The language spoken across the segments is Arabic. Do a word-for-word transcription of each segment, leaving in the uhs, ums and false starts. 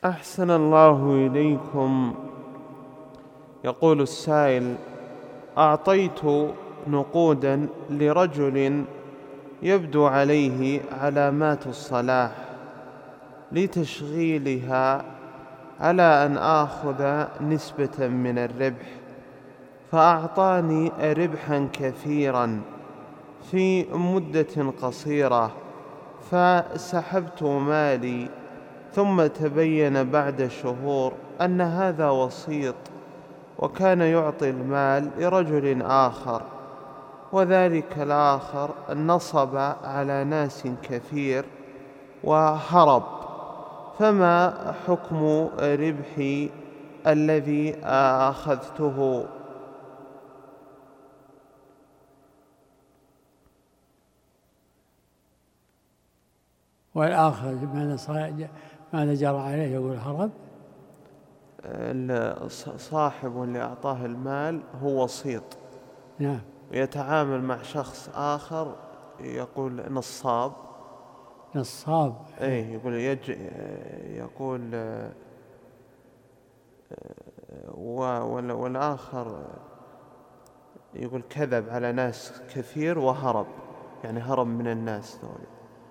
أحسن الله إليكم. يقول السائل: أعطيت نقودا لرجل يبدو عليه علامات الصلاح لتشغيلها على أن آخذ نسبة من الربح، فأعطاني ربحا كثيرا في مدة قصيرة، فسحبت مالي، ثم تبين بعد شهور أن هذا وسيط وكان يعطي المال لرجل آخر، وذلك الآخر نصب على ناس كثير وهرب، فما حكم ربحي الذي أخذته؟ والآخر ماذا جرى عليه؟ يقول هرب. صاحب اللي أعطاه المال هو وسيط، نعم، يتعامل مع شخص آخر يقول نصاب. نصاب أي يقول يج يقول والآخر يقول كذب على ناس كثير وهرب، يعني هرب من الناس دول.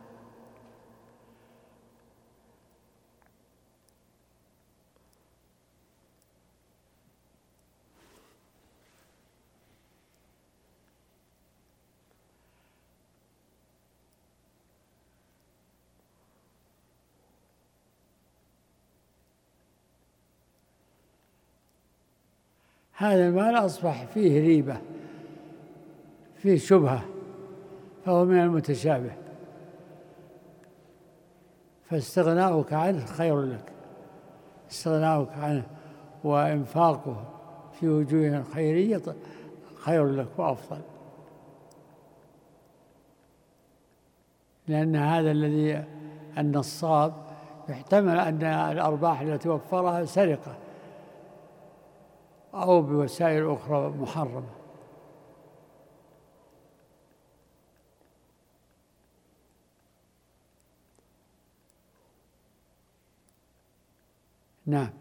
هذا المال أصبح فيه ريبة، فيه شبهة، فهو من المتشابه، فاستغناؤك عنه خير لك، استغناؤك عنه وإنفاقه في وجوه خيرية خير لك وأفضل، لأن هذا الذي النصاب يحتمل أن الأرباح التي وفرها سرقة أو بوسائل أخرى محرمة. نعم.